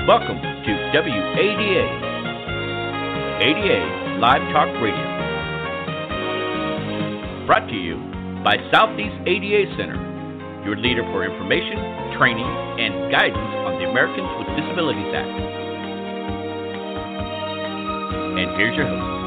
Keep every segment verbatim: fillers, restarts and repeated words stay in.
Welcome to W A D A, A D A Live Talk Radio. Brought to you by Southeast A D A Center, your leader for information, training, and guidance on the Americans with Disabilities Act. And here's your host.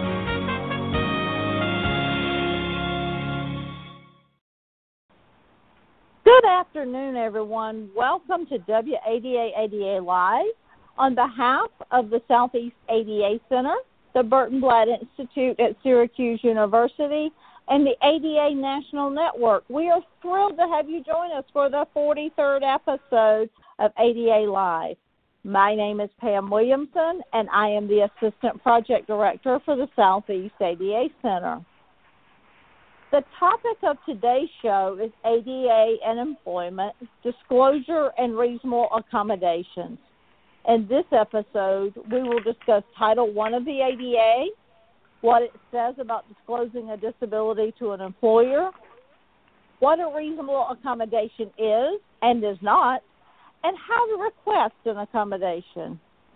Good afternoon, everyone. Welcome to W A D A A D A Live. On behalf of the Southeast A D A Center, the Burton Blatt Institute at Syracuse University, and the A D A National Network, we are thrilled to have you join us for the forty-third episode of A D A Live. My name is Pam Williamson, and I am the Assistant Project Director for the Southeast A D A Center. The topic of today's show is A D A and employment, disclosure, and reasonable accommodations. In this episode, we will discuss Title one of the A D A, what it says about disclosing a disability to an employer, what a reasonable accommodation is and is not, and how to request an accommodation.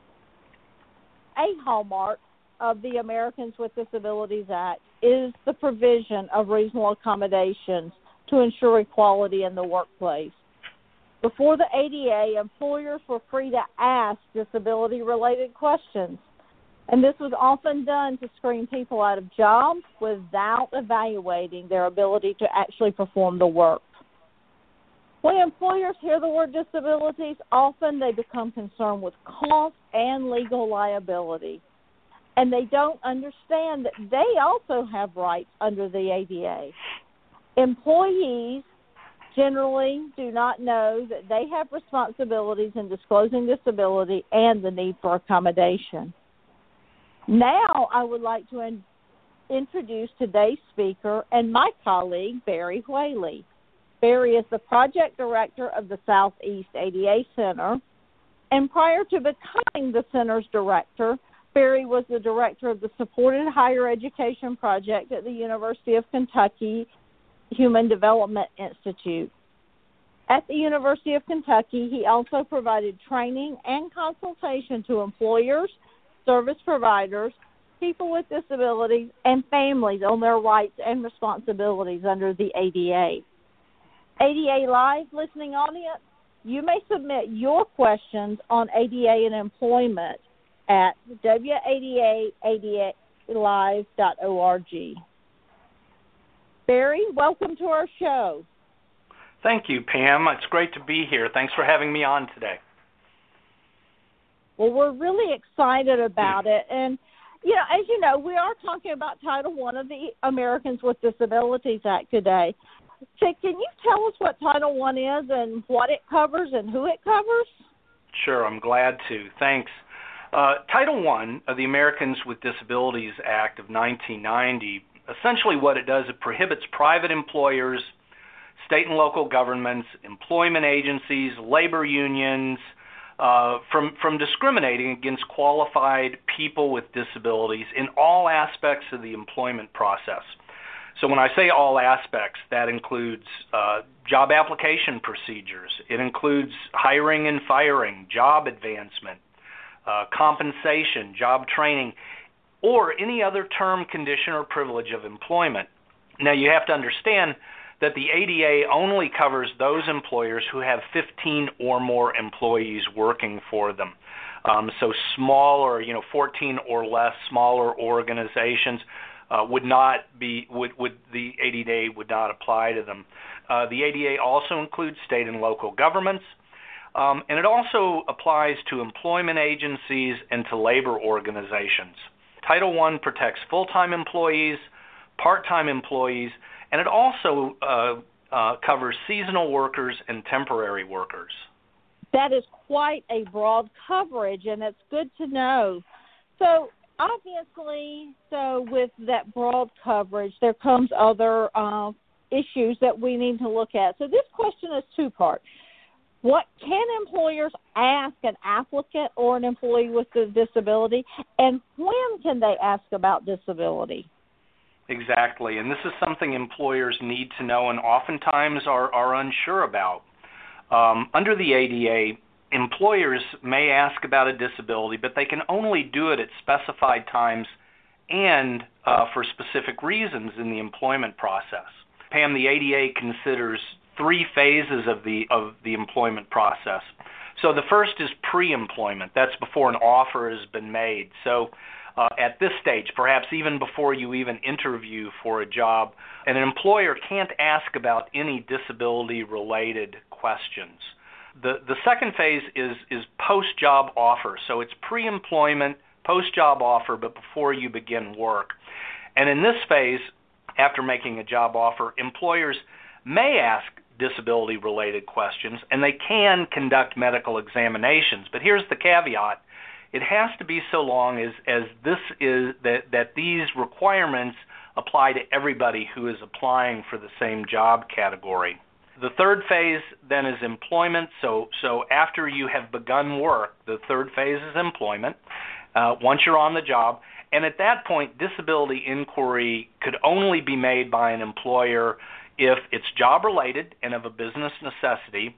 A hallmark of the Americans with Disabilities Act is the provision of reasonable accommodations to ensure equality in the workplace. Before the A D A, employers were free to ask disability-related questions, and this was often done to screen people out of jobs without evaluating their ability to actually perform the work. When employers hear the word disabilities, often they become concerned with cost and legal liability, and they don't understand that they also have rights under the A D A. Employees generally do not know that they have responsibilities in disclosing disability and the need for accommodation. Now I would like to in- introduce today's speaker and my colleague, Barry Whaley. Barry is the Project Director of the Southeast A D A Center, and prior to becoming the Center's Director, Barry was the Director of the Supported Higher Education Project at the University of Kentucky Human Development Institute. At the University of Kentucky, he also provided training and consultation to employers, service providers, people with disabilities, and families on their rights and responsibilities under the A D A. A D A Live listening audience, you may submit your questions on A D A and employment at W A D A A D A live dot org. Barry, welcome to our show. Thank you, Pam. It's great to be here. Thanks for having me on today. Well, we're really excited about it. And, you know, as you know, we are talking about Title one of the Americans with Disabilities Act today. So can you tell us what Title one is and what it covers and who it covers? Sure, I'm glad to. Thanks. Uh, Title one of the Americans with Disabilities Act of nineteen ninety, essentially what it does, it prohibits private employers, state and local governments, employment agencies, labor unions, uh, from, from discriminating against qualified people with disabilities in all aspects of the employment process. So when I say all aspects, that includes uh, job application procedures. It includes hiring and firing, job advancement, uh, compensation, job training, or any other term, condition, or privilege of employment. Now, you have to understand that the A D A only covers those employers who have fifteen or more employees working for them. Um, so smaller, you know, fourteen or less, smaller organizations uh, would not be, would, would the A D A would not apply to them. Uh, the A D A also includes state and local governments, um, and it also applies to employment agencies and to labor organizations. Title one protects full-time employees, part-time employees, and it also uh, uh, covers seasonal workers and temporary workers. That is quite a broad coverage, and it's good to know. So obviously, so with that broad coverage, there comes other uh, issues that we need to look at. So this question is two-part. What can employers ask an applicant or an employee with a disability, and when can they ask about disability? Exactly, and this is something employers need to know and oftentimes are, are unsure about. Um, under the A D A, employers may ask about a disability, but they can only do it at specified times and uh, for specific reasons in the employment process. Pam, the A D A considers three phases of the of the employment process. So the first is pre-employment. That's before an offer has been made. So uh, at this stage, perhaps even before you even interview for a job, an employer can't ask about any disability-related questions. The the second phase is is post-job offer. So it's pre-employment, post-job offer, but before you begin work. And in this phase, after making a job offer, employers may ask disability-related questions, and they can conduct medical examinations. But here's the caveat. It has to be so long as, as this is that, that these requirements apply to everybody who is applying for the same job category. The third phase then is employment. So, so after you have begun work, the third phase is employment, uh, once you're on the job. And at that point, disability inquiry could only be made by an employer if it's job-related and of a business necessity,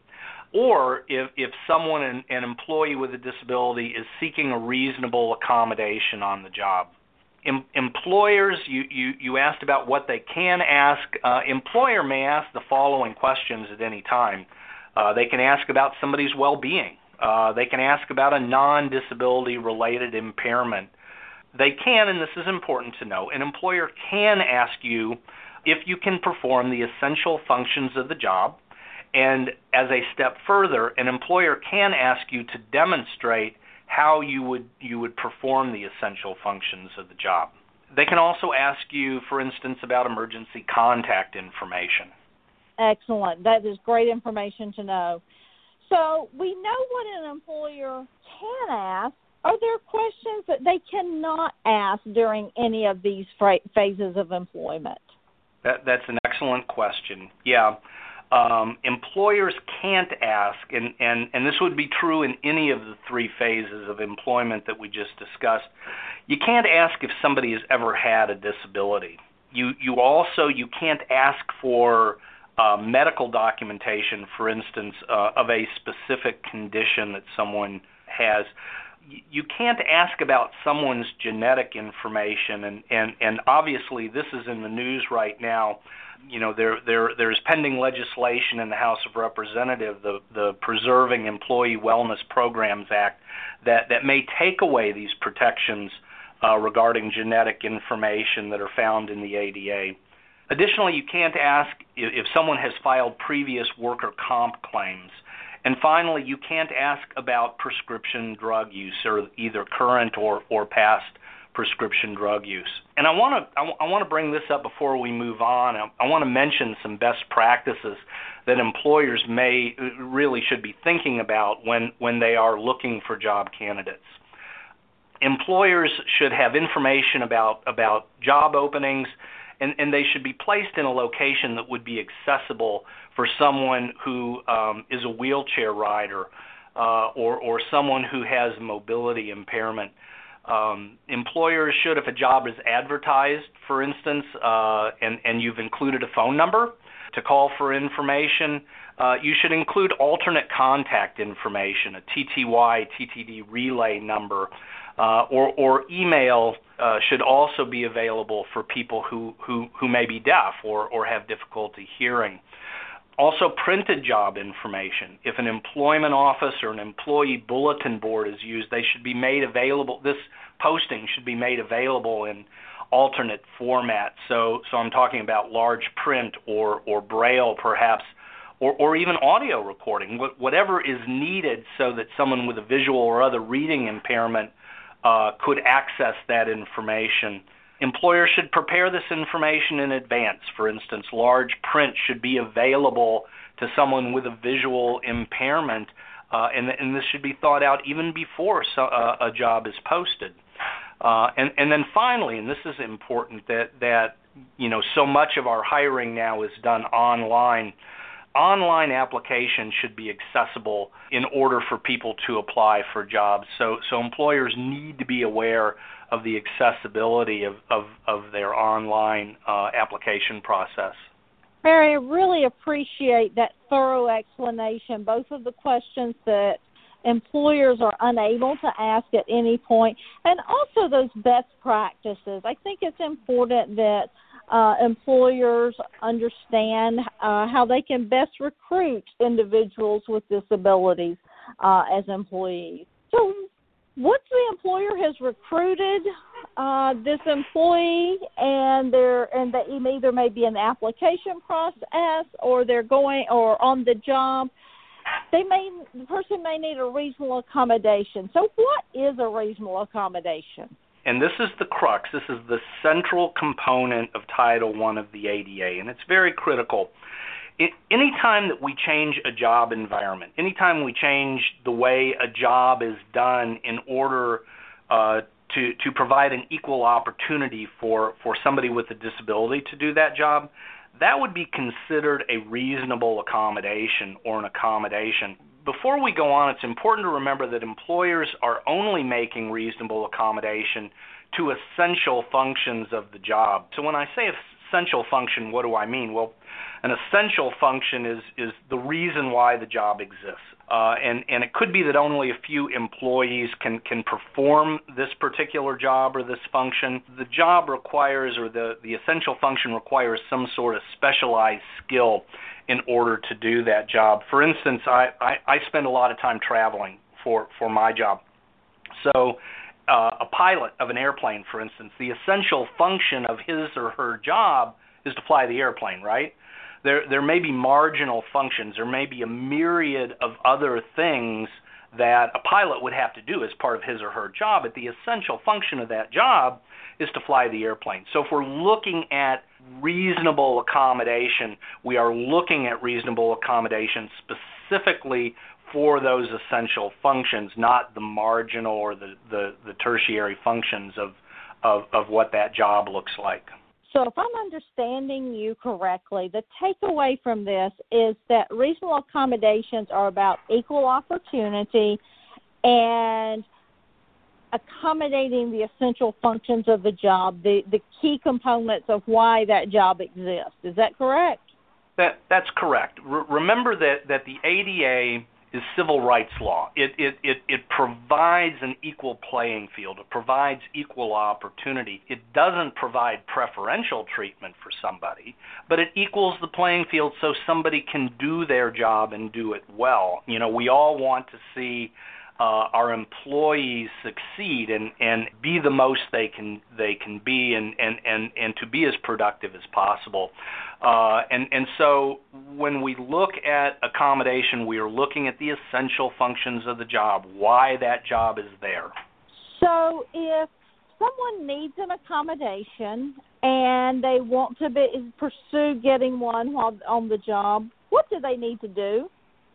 or if, if someone, an, an employee with a disability, is seeking a reasonable accommodation on the job. Em, employers, you, you, you asked about what they can ask. Uh, employer may ask the following questions at any time. Uh, they can ask about somebody's well-being. Uh, they can ask about a non-disability-related impairment. They can, and this is important to know, an employer can ask you if you can perform the essential functions of the job, and as a step further, an employer can ask you to demonstrate how you would you would perform the essential functions of the job. They can also ask you, for instance, about emergency contact information. Excellent. That is great information to know. So we know what an employer can ask. Are there questions that they cannot ask during any of these phases of employment? That, that's an excellent question. Yeah. Um, employers can't ask, and, and, and this would be true in any of the three phases of employment that we just discussed. You can't ask if somebody has ever had a disability. You, you also, you can't ask for uh, medical documentation, for instance, uh, of a specific condition that someone has. You can't ask about someone's genetic information, and, and, and obviously this is in the news right now. You know, there there there's pending legislation in the House of Representatives, the the Preserving Employee Wellness Programs Act, that, that may take away these protections uh, regarding genetic information that are found in the A D A. Additionally, you can't ask if, if someone has filed previous worker comp claims. And finally, you can't ask about prescription drug use, or either current or, or past prescription drug use. And I want to I, I want to bring this up before we move on. I, I want to mention some best practices that employers may really should be thinking about when, when they are looking for job candidates. Employers should have information about about job openings, and, and they should be placed in a location that would be accessible for someone who um, is a wheelchair rider uh, or, or someone who has mobility impairment. Um, employers should, if a job is advertised, for instance, uh, and, and you've included a phone number to call for information, uh, you should include alternate contact information, a T T Y, T T D relay number, uh, or, or email uh, should also be available for people who, who, who may be deaf or, or have difficulty hearing. Also, printed job information. If an employment office or an employee bulletin board is used, they should be made available. This posting should be made available in alternate formats. So, so I'm talking about large print or, or braille, perhaps, or, or even audio recording, whatever is needed so that someone with a visual or other reading impairment uh, could access that information. Employers should prepare this information in advance. For instance, large print should be available to someone with a visual impairment, uh, and, and this should be thought out even before so, uh, a job is posted. Uh, and, and then finally, and this is important, that, that you know so much of our hiring now is done online. Online applications should be accessible in order for people to apply for jobs. So, so employers need to be aware of the accessibility of, of, of their online uh, application process. Barry, I really appreciate that thorough explanation, both of the questions that employers are unable to ask at any point, and also those best practices. I think it's important that uh, employers understand uh, how they can best recruit individuals with disabilities uh, as employees. So once the employer has recruited uh, this employee, and they're and they either may be in the application process or they're going or on the job, they may the person may need a reasonable accommodation. So what is a reasonable accommodation? And this is the crux. This is the central component of Title one of the A D A, and it's very critical. It, anytime that we change a job environment, anytime we change the way a job is done in order uh, to to provide an equal opportunity for, for somebody with a disability to do that job, that would be considered a reasonable accommodation or an accommodation. Before we go on, it's important to remember that employers are only making reasonable accommodation to essential functions of the job. So when I say essential function, what do I mean? Well, an essential function is, is the reason why the job exists. Uh, and, and it could be that only a few employees can, can perform this particular job or this function. The job requires, or the, the essential function requires some sort of specialized skill in order to do that job. For instance, I, I, I spend a lot of time traveling for, for my job. So uh, a pilot of an airplane, for instance, the essential function of his or her job is to fly the airplane, right? There, there may be marginal functions. There may be a myriad of other things that a pilot would have to do as part of his or her job, but the essential function of that job is to fly the airplane. So if we're looking at reasonable accommodation, we are looking at reasonable accommodation specifically for those essential functions, not the marginal or the, the, the tertiary functions of, of, of what that job looks like. So if I'm understanding you correctly, the takeaway from this is that reasonable accommodations are about equal opportunity and accommodating the essential functions of the job, the, the key components of why that job exists. Is that correct? That, that's correct. R- remember that, that the A D A is civil rights law. It, it, it, it provides an equal playing field. It provides equal opportunity. It doesn't provide preferential treatment for somebody, but it equals the playing field so somebody can do their job and do it well. You know, we all want to see uh, our employees succeed and, and be the most they can they can be and, and, and, and to be as productive as possible. Uh, and, and so when we look at accommodation, we are looking at the essential functions of the job, why that job is there. So if someone needs an accommodation and they want to be, pursue getting one while on the job, what do they need to do?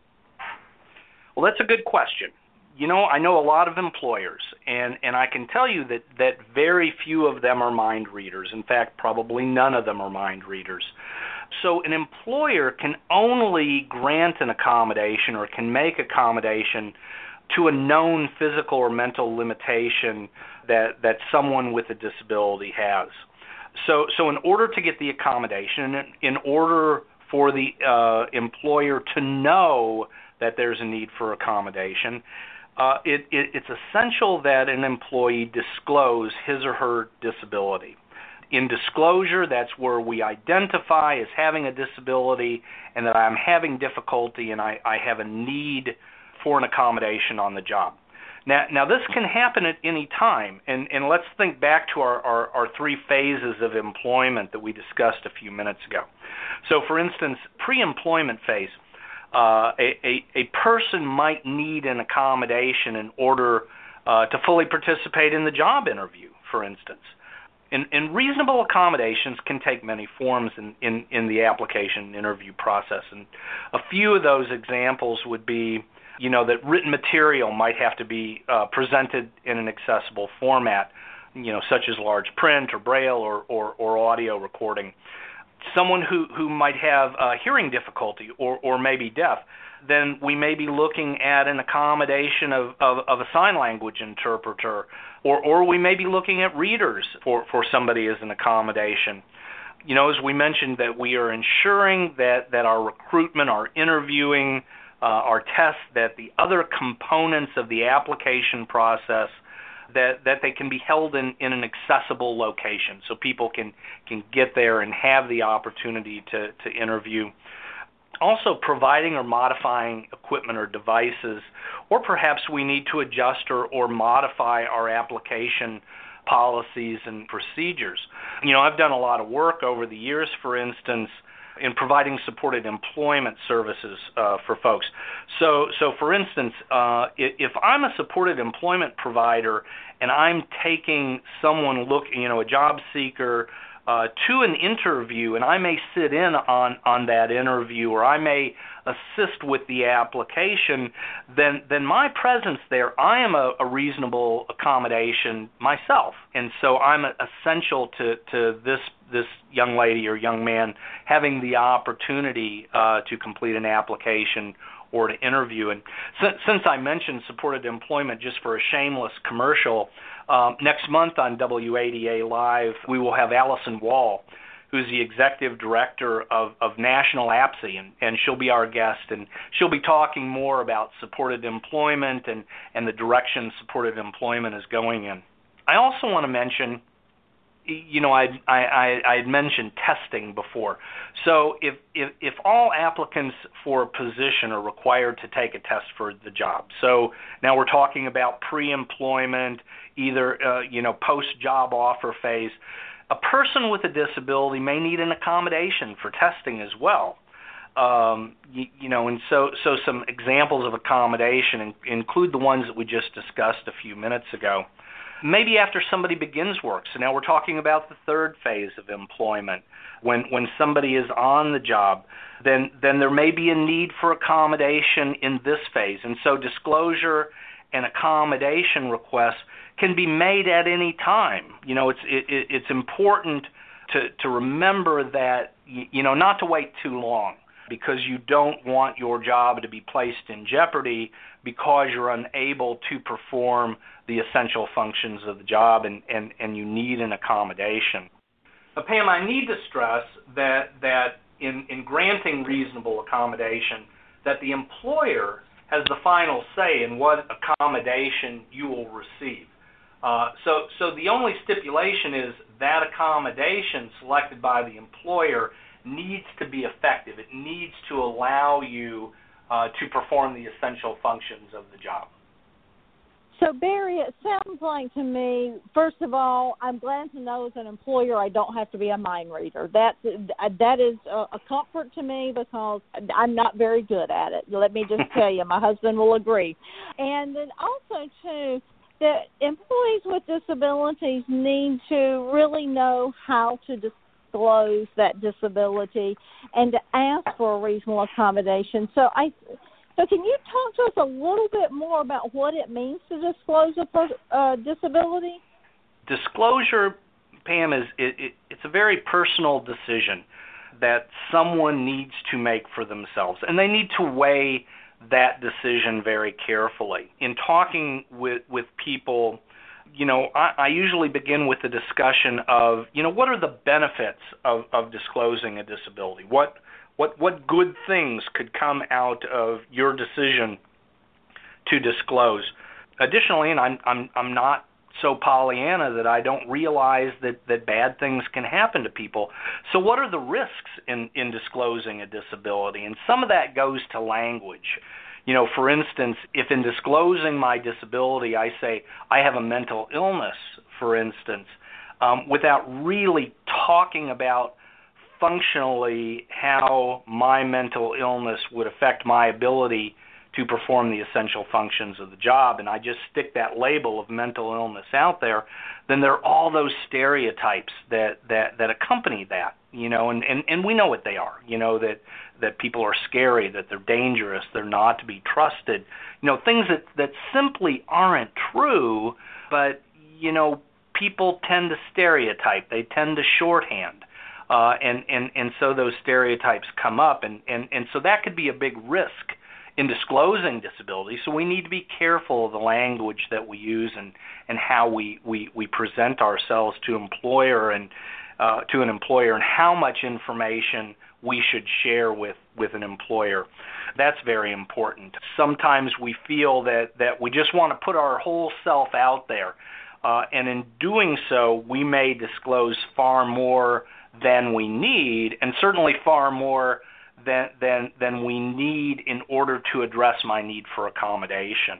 Well, that's a good question. You know, I know a lot of employers, and, and I can tell you that, that very few of them are mind readers. In fact, probably none of them are mind readers. So an employer can only grant an accommodation or can make accommodation to a known physical or mental limitation that, that someone with a disability has. So, so in order to get the accommodation, in order for the uh, employer to know that there's a need for accommodation, Uh, it, it, it's essential that an employee disclose his or her disability. In disclosure, that's where we identify as having a disability and that I'm having difficulty and I, I have a need for an accommodation on the job. Now, now this can happen at any time, and, and let's think back to our, our, our three phases of employment that we discussed a few minutes ago. So, for instance, pre-employment phase, Uh, a, a, a person might need an accommodation in order uh, to fully participate in the job interview, for instance. And, and reasonable accommodations can take many forms in, in, in the application interview process. And a few of those examples would be, you know, that written material might have to be uh, presented in an accessible format, you know, such as large print or braille or, or, or audio recording. Someone who, who might have uh, hearing difficulty or, or maybe deaf, then we may be looking at an accommodation of, of, of a sign language interpreter, or, or we may be looking at readers for, for somebody as an accommodation. You know, as we mentioned, that we are ensuring that, that our recruitment, our interviewing uh, are tests that the other components of the application process that that they can be held in, in an accessible location, so people can can get there and have the opportunity to, to interview. Also, providing or modifying equipment or devices, or perhaps we need to adjust or, or modify our application policies and procedures. You know, I've done a lot of work over the years, for instance, in providing supported employment services uh, for folks. So, so for instance, uh, if I'm a supported employment provider and I'm taking someone look, you know, a job seeker uh, to an interview, and I may sit in on, on that interview, or I may assist with the application, then then my presence there, I am a, a reasonable accommodation myself, and so I'm essential to, to this this young lady or young man having the opportunity uh, to complete an application or to interview. And since, since I mentioned supported employment, just for a shameless commercial, um, next month on W A D A Live, we will have Allison Wall, who's the executive director of, of National A P S I, and, and she'll be our guest, and she'll be talking more about supported employment and, and the direction supported employment is going in. I also want to mention, you know, I I I had mentioned testing before. So if, if if all applicants for a position are required to take a test for the job, so now we're talking about pre-employment, either uh, you know post-job offer phase, a person with a disability may need an accommodation for testing as well. Um, you, you know, and so so some examples of accommodation in, include the ones that we just discussed a few minutes ago. Maybe after somebody begins work. So now we're talking about the third phase of employment. When when somebody is on the job, then then there may be a need for accommodation in this phase. And so disclosure and accommodation requests can be made at any time. You know, it's it, it's important to to remember that, you know, not to wait too long, because you don't want your job to be placed in jeopardy because you're unable to perform the essential functions of the job, and, and, and you need an accommodation. But Pam, I need to stress that that in, in granting reasonable accommodation, that the employer has the final say in what accommodation you will receive. Uh, so, so the only stipulation is that accommodation selected by the employer needs to be effective. It needs to allow you uh, to perform the essential functions of the job. So, Barry, it sounds like to me, first of all, I'm glad to know as an employer I don't have to be a mind reader. That, that is a comfort to me because I'm not very good at it. Let me just tell you, my husband will agree. And then also, too, that employees with disabilities need to really know how to disclose that disability and to ask for a reasonable accommodation. So I... So can you talk to us a little bit more about what it means to disclose a uh, disability? Disclosure, Pam, is it, it, it's a very personal decision that someone needs to make for themselves, and they need to weigh that decision very carefully. In talking with, with people, you know, I, I usually begin with the discussion of, you know, what are the benefits of, of disclosing a disability? What What what good things could come out of your decision to disclose? Additionally, and I'm I'm I'm not so Pollyanna that I don't realize that, that bad things can happen to people. So what are the risks in, in disclosing a disability? And some of that goes to language. You know, for instance, if in disclosing my disability I say I have a mental illness, for instance, um, without really talking about functionally how my mental illness would affect my ability to perform the essential functions of the job, and I just stick that label of mental illness out there, then there are all those stereotypes that, that, that accompany that, you know, and, and, and we know what they are, you know, that, that people are scary, that they're dangerous, they're not to be trusted, you know, things that, that simply aren't true, but, you know, people tend to stereotype, they tend to shorthand. Uh, and, and, and so those stereotypes come up, and, and, and so that could be a big risk in disclosing disability. So we need to be careful of the language that we use and, and how we, we, we present ourselves to employer and uh, to an employer, and how much information we should share with, with an employer. That's very important. Sometimes we feel that, that we just want to put our whole self out there, uh, and in doing so, we may disclose far more than we need, and certainly far more than, than, than we need in order to address my need for accommodation.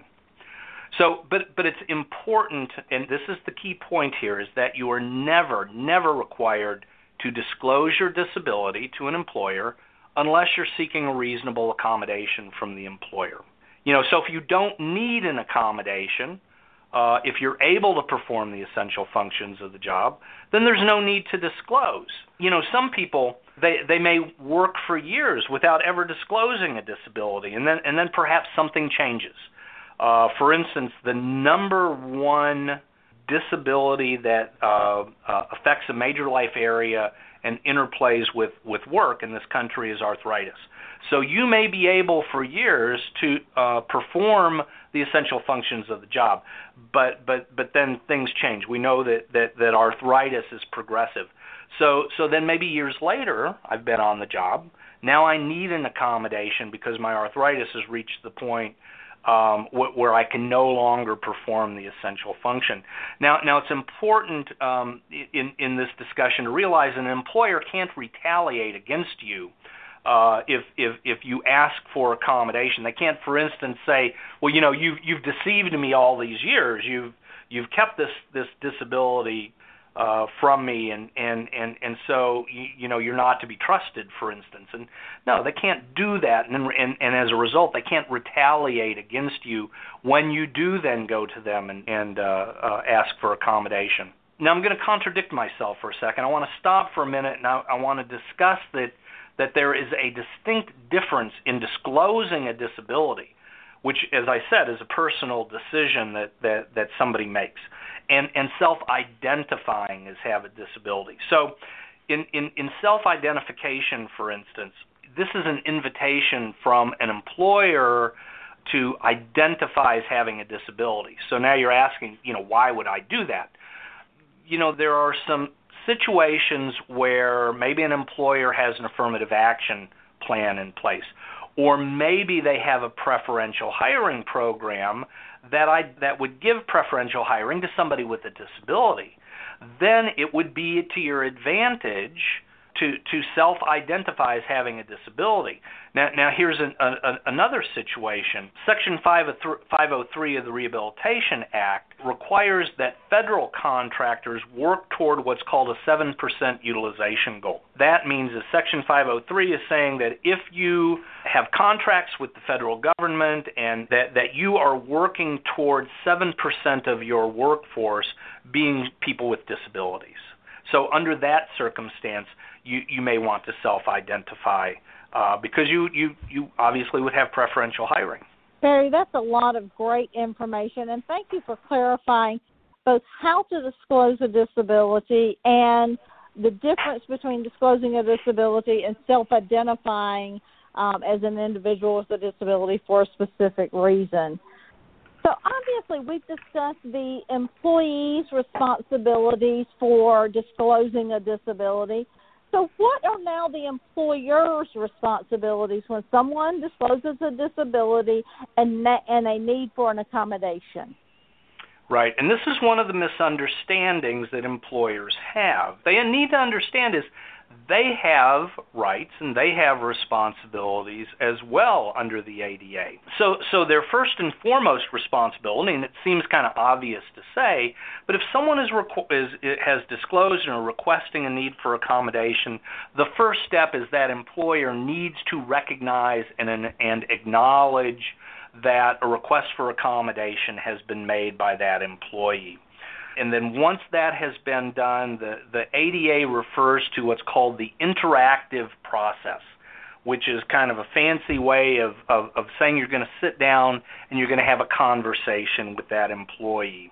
So, but but it's important, and this is the key point here, is that you are never, never required to disclose your disability to an employer unless you're seeking a reasonable accommodation from the employer. You know, so if you don't need an accommodation, uh, if you're able to perform the essential functions of the job, then there's no need to disclose. You know, some people, they, they may work for years without ever disclosing a disability, and then and then perhaps something changes. Uh, for instance, the number one disability that uh, uh, affects a major life area and interplays with, with work in this country is arthritis. So you may be able for years to uh, perform the essential functions of the job, but but but then things change. We know that, that, that arthritis is progressive. So so then maybe years later, I've been on the job. Now I need an accommodation because my arthritis has reached the point Um, wh- where I can no longer perform the essential function. Now, now it's important um, in, in this discussion to realize an employer can't retaliate against you uh, if, if if you ask for accommodation. They can't, for instance, say, well, you know, you've you've deceived me all these years. You've you've kept this this disability Uh, from me, and, and, and, and so you, you know you're not to be trusted, for instance. And no, they can't do that, and, and and as a result, they can't retaliate against you when you do then go to them and, and uh, uh, ask for accommodation. Now, I'm going to contradict myself for a second. I want to stop for a minute, and I, I want to discuss that that there is a distinct difference in disclosing a disability, which, as I said, is a personal decision that that, that somebody makes. And, and self-identifying as have a disability. So in, in, in self-identification, for instance, this is an invitation from an employer to identify as having a disability. So now you're asking, you know, why would I do that? You know, there are some situations where maybe an employer has an affirmative action plan in place, or maybe they have a preferential hiring program that I that would give preferential hiring to somebody with a disability. Then it would be to your advantage to to self-identify as having a disability. Now, now here's an, a, another situation. Section five oh three of the Rehabilitation Act requires that federal contractors work toward what's called a seven percent utilization goal. That means that Section five oh three is saying that if you have contracts with the federal government and that, that you are working towards seven percent of your workforce being people with disabilities. So under that circumstance, you, you may want to self-identify uh, because you, you, you obviously would have preferential hiring. Barry, that's a lot of great information, and thank you for clarifying both how to disclose a disability and the difference between disclosing a disability and self-identifying um, as an individual with a disability for a specific reason. So obviously we've discussed the employee's responsibilities for disclosing a disability. So what are now the employer's responsibilities when someone discloses a disability and, and a need for an accommodation? Right, and this is one of the misunderstandings that employers have. They need to understand is they have rights and they have responsibilities as well under the A D A. So so their first and foremost responsibility, and it seems kind of obvious to say, but if someone is, requ- is has disclosed and are requesting a need for accommodation, the first step is that employer needs to recognize and, and acknowledge that a request for accommodation has been made by that employee. And then once that has been done, the, the A D A refers to what's called the interactive process, which is kind of a fancy way of, of, of saying you're going to sit down and you're going to have a conversation with that employee.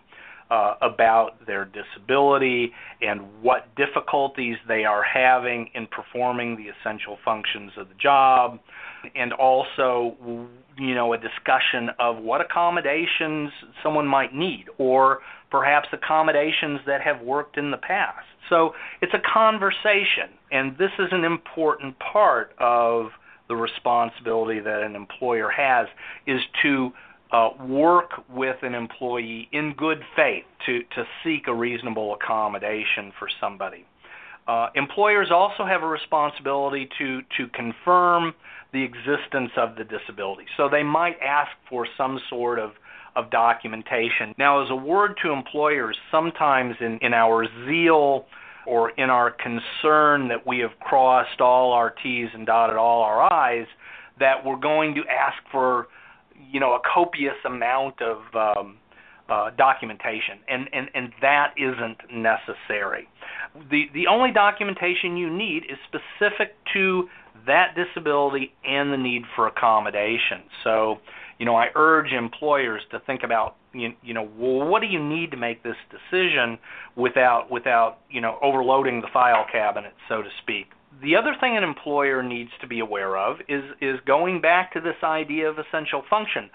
uh, about their disability and what difficulties they are having in performing the essential functions of the job, and also, you know, a discussion of what accommodations someone might need, or perhaps accommodations that have worked in the past. So it's a conversation, and this is an important part of the responsibility that an employer has, is to uh, work with an employee in good faith to, to seek a reasonable accommodation for somebody. Uh, employers also have a responsibility to, to confirm the existence of the disability. So they might ask for some sort of, of documentation. Now, as a word to employers, sometimes in, in our zeal or in our concern that we have crossed all our T's and dotted all our I's, that we're going to ask for, you know, a copious amount of um, uh, documentation, and, and, and that isn't necessary. The, the only documentation you need is specific to that disability and the need for accommodation. So, you know, I urge employers to think about, you, you know, well, what do you need to make this decision without, without, you know, overloading the file cabinet, so to speak. The other thing an employer needs to be aware of is, is going back to this idea of essential function.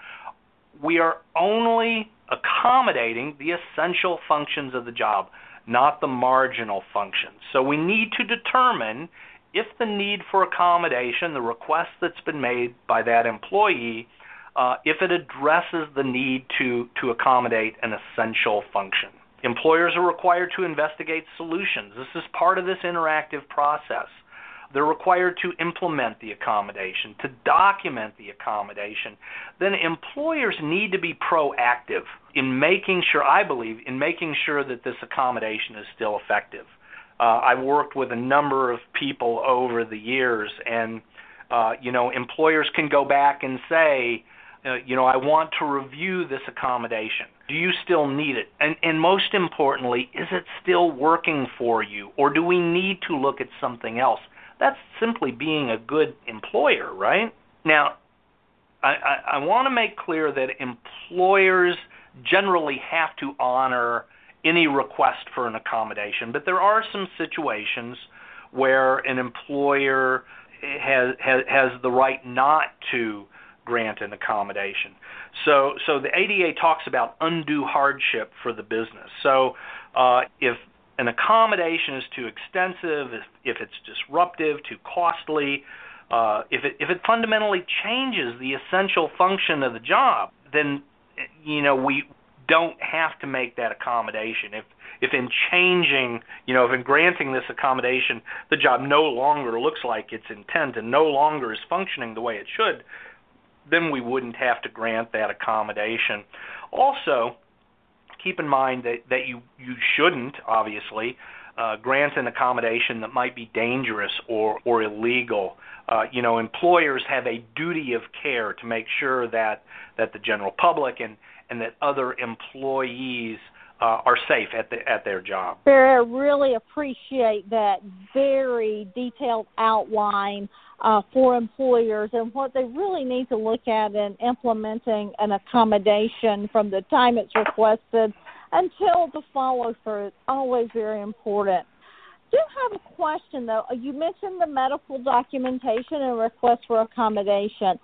We are only accommodating the essential functions of the job, not the marginal functions. So we need to determine if the need for accommodation, the request that's been made by that employee, uh, if it addresses the need to, to accommodate an essential function. Employers are required to investigate solutions. This is part of this interactive process. They're required to implement the accommodation, to document the accommodation. Then employers need to be proactive in making sure, I believe, in making sure that this accommodation is still effective. Uh, I've worked with a number of people over the years, and, uh, you know, employers can go back and say, uh, you know, I want to review this accommodation. Do you still need it? And, and most importantly, is it still working for you, or do we need to look at something else? That's simply being a good employer, right? Now, I, I, I want to make clear that employers generally have to honor any request for an accommodation, but there are some situations where an employer has, has, has the right not to grant an accommodation. So, so the A D A talks about undue hardship for the business. So uh, if an accommodation is too extensive, if, if it's disruptive, too costly, uh, if it if it fundamentally changes the essential function of the job, then, you know, we don't have to make that accommodation. If if in changing, you know, if in granting this accommodation, the job no longer looks like its intent and no longer is functioning the way it should, then we wouldn't have to grant that accommodation. Also, keep in mind that, that you, you shouldn't, obviously, uh, grant an accommodation that might be dangerous or, or illegal. Uh, you know, employers have a duty of care to make sure that, that the general public and, and that other employees uh, are safe at, the, at their job. Barry, I really appreciate that very detailed outline uh, for employers and what they really need to look at in implementing an accommodation from the time it's requested until the follow-through. It's always very important. I do have a question, though. You mentioned the medical documentation and request for accommodation.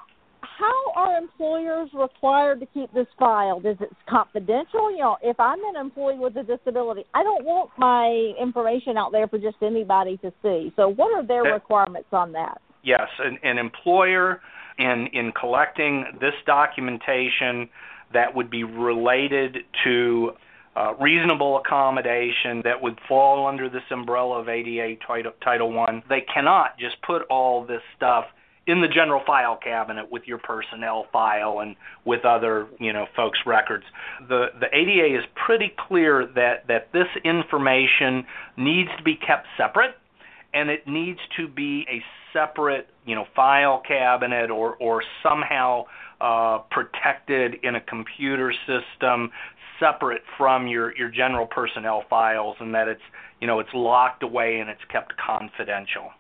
How are employers required to keep this filed? Is it confidential? You know, if I'm an employee with a disability, I don't want my information out there for just anybody to see. So what are their requirements on that? Yes, an, an employer in, in collecting this documentation that would be related to uh, reasonable accommodation that would fall under this umbrella of A D A Title, Title one, they cannot just put all this stuff in the general file cabinet with your personnel file and with other, you know, folks' records. The the A D A is pretty clear that, that this information needs to be kept separate, and it needs to be a separate, you know, file cabinet or, or somehow uh, protected in a computer system separate from your, your general personnel files, and that it's, you know, it's locked away and it's kept confidential.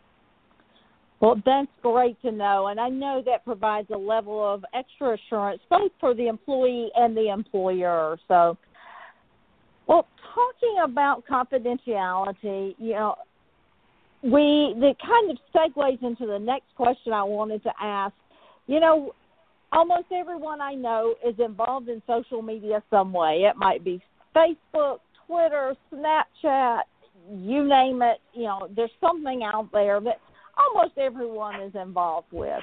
Well, that's great to know, and I know that provides a level of extra assurance both for the employee and the employer. So Well, talking about confidentiality, you know, we that kind of segues into the next question I wanted to ask. You know, almost everyone I know is involved in social media some way. It might be Facebook, Twitter, Snapchat, you name it. You know, there's something out there that almost everyone is involved with.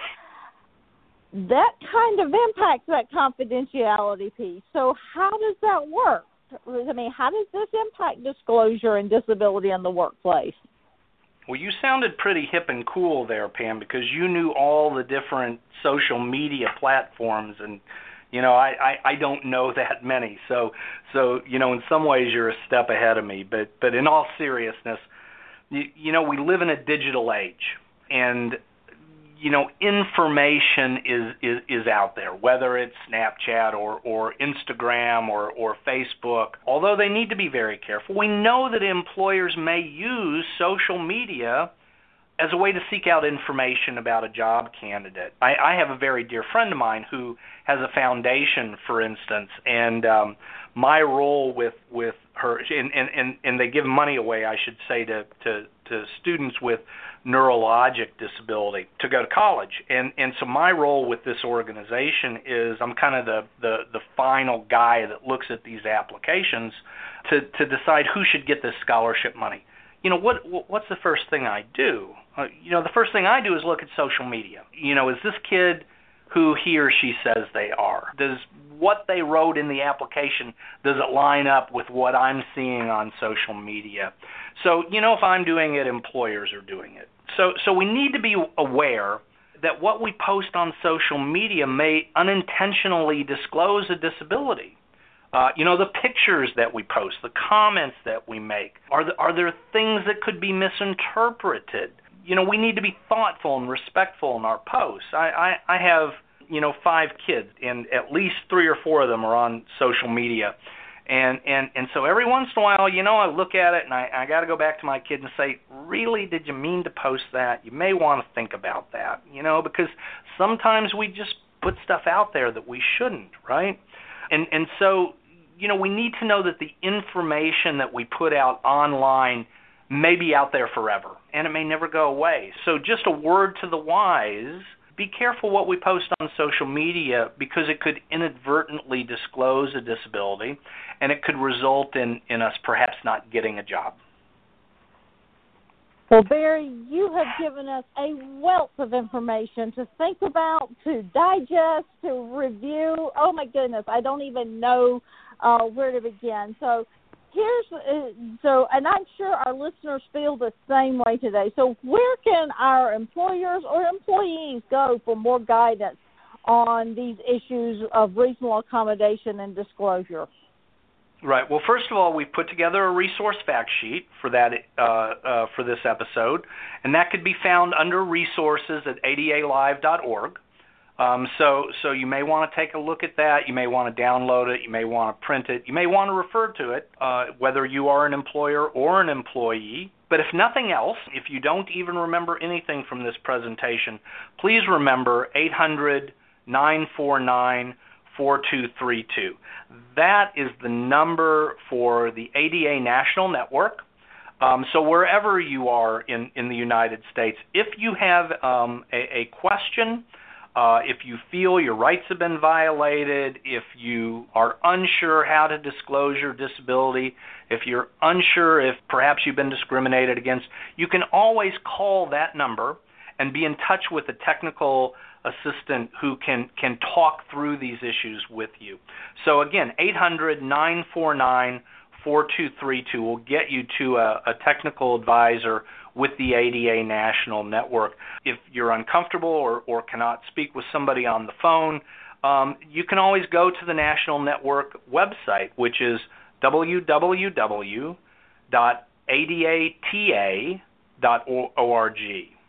That kind of impacts that confidentiality piece. So how does that work? I mean, how does this impact disclosure and disability in the workplace? Well, you sounded pretty hip and cool there, Pam, because you knew all the different social media platforms, and you know, I, I, I don't know that many. So, so you know, in some ways you're a step ahead of me. But, but in all seriousness, you, you know, we live in a digital age, and you know, information is, is, is out there, whether it's Snapchat or, or Instagram or, or Facebook. Although they need to be very careful, we know that employers may use social media as a way to seek out information about a job candidate. I, I have a very dear friend of mine who has a foundation, for instance, and um, my role with, with her, and, and, and they give money away, I should say, to, to, to students with neurologic disability to go to college. And, and so my role with this organization is I'm kind of the, the, the final guy that looks at these applications to, to decide who should get this scholarship money. You know, what what's the first thing I do? Uh, you know, the first thing I do is look at social media. You know, is this kid who he or she says they are? Does what they wrote in the application, does it line up with what I'm seeing on social media? So, you know, if I'm doing it, employers are doing it. So, so we need to be aware that what we post on social media may unintentionally disclose a disability. Uh, you know, the pictures that we post, the comments that we make, are, the, are there things that could be misinterpreted? You know, we need to be thoughtful and respectful in our posts. I, I, I have, you know, five kids, and at least three or four of them are on social media. And, and, and so every once in a while, you know, I look at it and I, I got to go back to my kid and say, really, did you mean to post that? You may want to think about that, you know, because sometimes we just put stuff out there that we shouldn't, right? And, and so, you know, we need to know that the information that we put out online may be out there forever, and it may never go away. So just a word to the wise, be careful what we post on social media, because it could inadvertently disclose a disability, and it could result in, in us perhaps not getting a job. Well, Barry, you have given us a wealth of information to think about, to digest, to review. Oh, my goodness, I don't even know uh, where to begin. So here's uh, so, and I'm sure our listeners feel the same way today. So where can our employers or employees go for more guidance on these issues of reasonable accommodation and disclosure? Right. Well, first of all, we put together a resource fact sheet for that uh, uh, for this episode, and that could be found under resources at A D A live dot org. Um, so, so you may want to take a look at that. You may want to download it. You may want to print it. You may want to refer to it, uh, whether you are an employer or an employee. But if nothing else, if you don't even remember anything from this presentation, please remember eight hundred, nine four nine, four two three two. That is the number for the A D A National Network. Um, so wherever you are in, in the United States, if you have um, a, a question, uh, if you feel your rights have been violated, if you are unsure how to disclose your disability, if you're unsure if perhaps you've been discriminated against, you can always call that number and be in touch with a technical assistant who can, can talk through these issues with you. So again, eight hundred, nine four nine, four two three two will get you to a, a technical advisor with the A D A National Network. If you're uncomfortable or, or cannot speak with somebody on the phone, um, you can always go to the National Network website, which is w w w dot a d a t a dot org.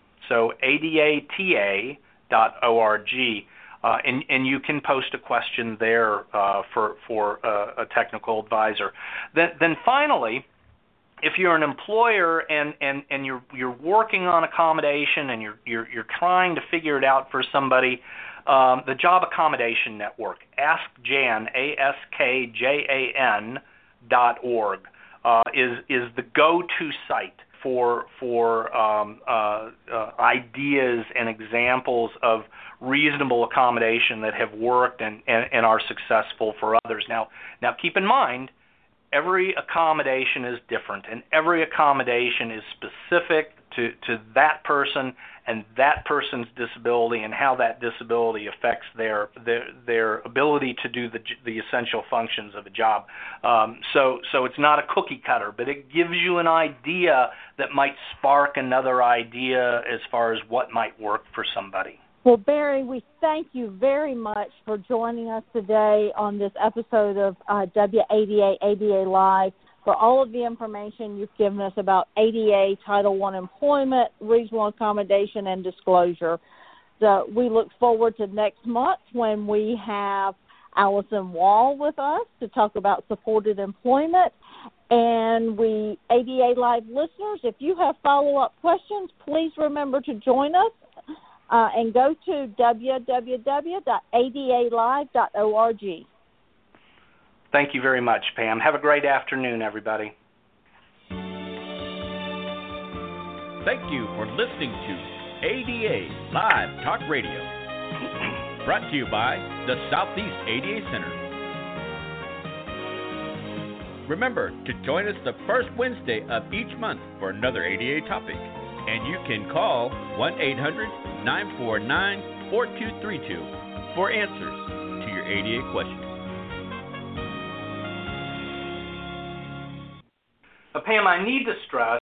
So A D A T A dot org, uh, and, and you can post a question there uh, for, for uh, a technical advisor. Then, then finally, if you're an employer and, and, and you're, you're working on accommodation and you're, you're, you're trying to figure it out for somebody, um, the Job Accommodation Network, Ask Jan, A S K J A N, dot org uh, is is the go-to site for for um, uh, uh, ideas and examples of reasonable accommodation that have worked and, and, and are successful for others. Now, now keep in mind, every accommodation is different, and every accommodation is specific to, to that person and that person's disability and how that disability affects their their, their ability to do the the essential functions of a job. Um, so so it's not a cookie cutter, but it gives you an idea that might spark another idea as far as what might work for somebody. Well, Barry, we thank you very much for joining us today on this episode of uh, W A D A A D A Live, for all of the information you've given us about A D A, Title one employment, reasonable accommodation, and disclosure. So we look forward to next month when we have Allison Wall with us to talk about supported employment. And we, A D A Live listeners, if you have follow-up questions, please remember to join us. Uh, and go to w w w dot a d a live dot org. Thank you very much, Pam. Have a great afternoon, everybody. Thank you for listening to A D A Live Talk Radio, brought to you by the Southeast A D A Center. Remember to join us the first Wednesday of each month for another A D A topic, and you can call one eight hundred nine four nine four two three two for answers to your A D A questions. Uh, Pam, I need to stress